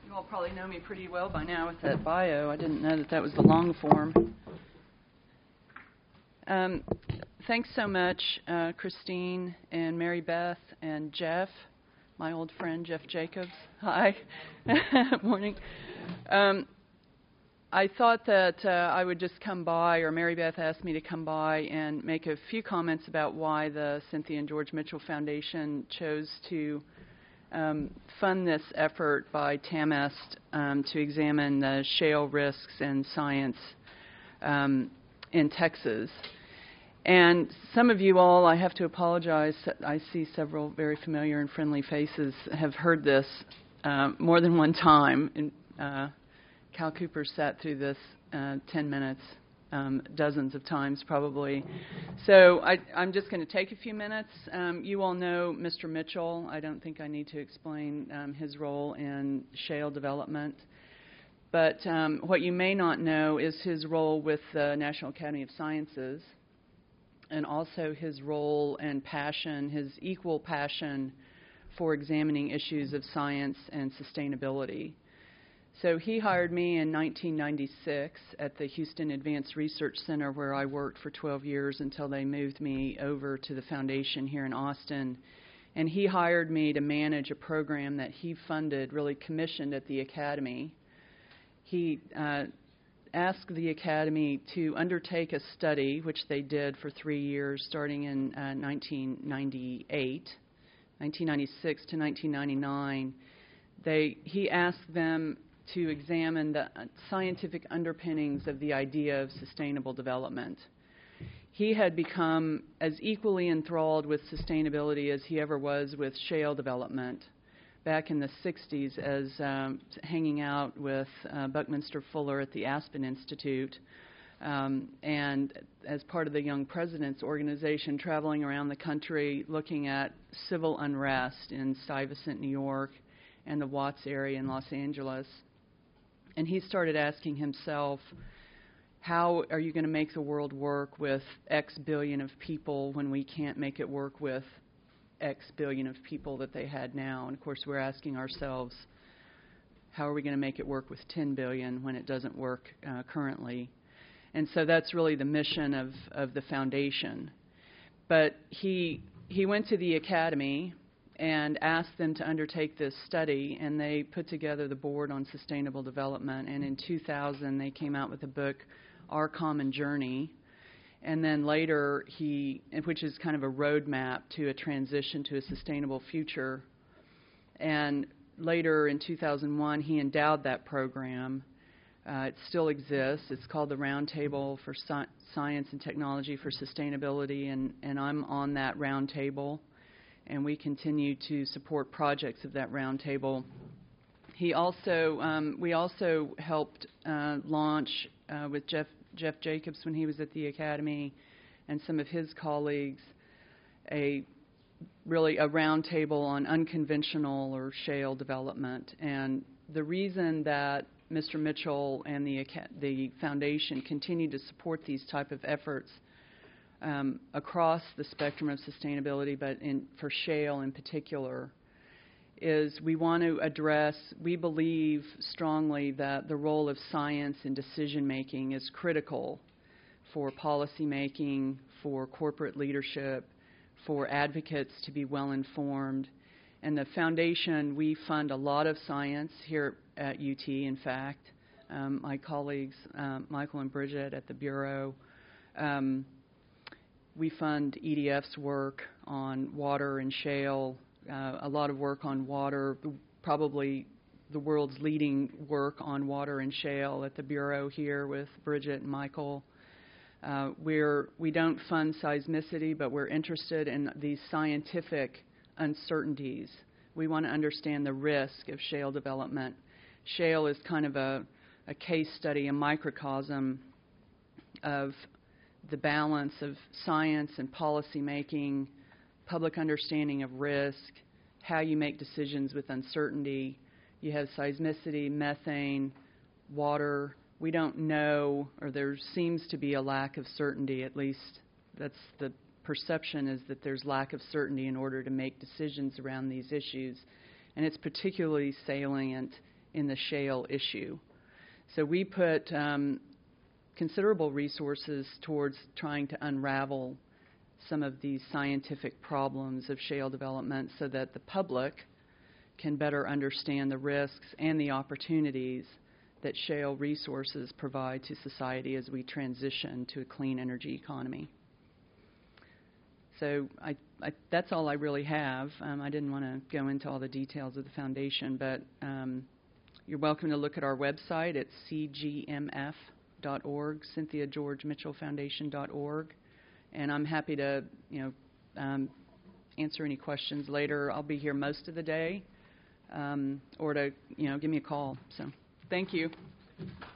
You all probably know me pretty well by now with that bio. I didn't know that was the long form. Thanks so much, Christine and Mary Beth and Jeff, my old friend Jeff Jacobs. Hi. Morning. I thought that I would just come by, or Mary Beth asked me to come by and make a few comments about why the Cynthia and George Mitchell Foundation chose to fund this effort by TAMEST to examine the shale risks and science in Texas. And some of you all, I have to apologize, I see several very familiar and friendly faces, have heard this more than one time. And, Cal Cooper sat through this 10 minutes, dozens of times probably. So I'm just going to take a few minutes. You all know Mr. Mitchell. I don't think I need to explain his role in shale development. But what you may not know is his role with the National Academy of Sciences, and also his role and passion, his equal passion for examining issues of science and sustainability. So he hired me in 1996 at the Houston Advanced Research Center, where I worked for 12 years until they moved me over to the foundation here in Austin. And he hired me to manage a program that he funded, really commissioned at the Academy. He asked the Academy to undertake a study, which they did for 3 years, starting in 1996 to 1999. He asked them to examine the scientific underpinnings of the idea of sustainable development. He had become as equally enthralled with sustainability as he ever was with shale development back in the 60s, as hanging out with Buckminster Fuller at the Aspen Institute, and as part of the Young Presidents Organization, traveling around the country looking at civil unrest in Stuyvesant, New York, and the Watts area in Los Angeles. And he started asking himself, how are you going to make the world work with X billion of people when we can't make it work with X billion of people that they had now? And of course, we're asking ourselves, how are we going to make it work with 10 billion when it doesn't work currently? And so that's really the mission of the foundation. But he went to the Academy and asked them to undertake this study, and they put together the Board on Sustainable Development. And in 2000, they came out with a book, Our Common Journey. And then later, which is kind of a roadmap to a transition to a sustainable future. And later in 2001, he endowed that program. It still exists. It's called the Roundtable for Science and Technology for Sustainability, and I'm on that roundtable. And we continue to support projects of that roundtable. We also helped launch with Jeff Jacobs when he was at the Academy and some of his colleagues a roundtable on unconventional or shale development. And the reason that Mr. Mitchell and the foundation continue to support these type of efforts across the spectrum of sustainability, but for shale in particular, is we want to address, we believe strongly that the role of science in decision making is critical for policy making, for corporate leadership, for advocates to be well informed. And the foundation, we fund a lot of science here at UT, in fact. My colleagues, Michael and Bridget at the Bureau, we fund EDF's work on water and shale, a lot of work on water, probably the world's leading work on water and shale at the Bureau here with Bridget and Michael. We don't fund seismicity, but we're interested in these scientific uncertainties. We want to understand the risk of shale development. Shale is kind of a case study, a microcosm of the balance of science and policy making, public understanding of risk, how you make decisions with uncertainty. You have seismicity, methane, water. We don't know, or there seems to be a lack of certainty, at least that's the perception, is that there's lack of certainty in order to make decisions around these issues. And it's particularly salient in the shale issue. So we put considerable resources towards trying to unravel some of these scientific problems of shale development so that the public can better understand the risks and the opportunities that shale resources provide to society as we transition to a clean energy economy. So that's all I really have. I didn't want to go into all the details of the foundation, but you're welcome to look at our website at cgmf.org, CynthiaGeorgeMitchellFoundation.org, and I'm happy to answer any questions later. I'll be here most of the day, or to give me a call. So thank you.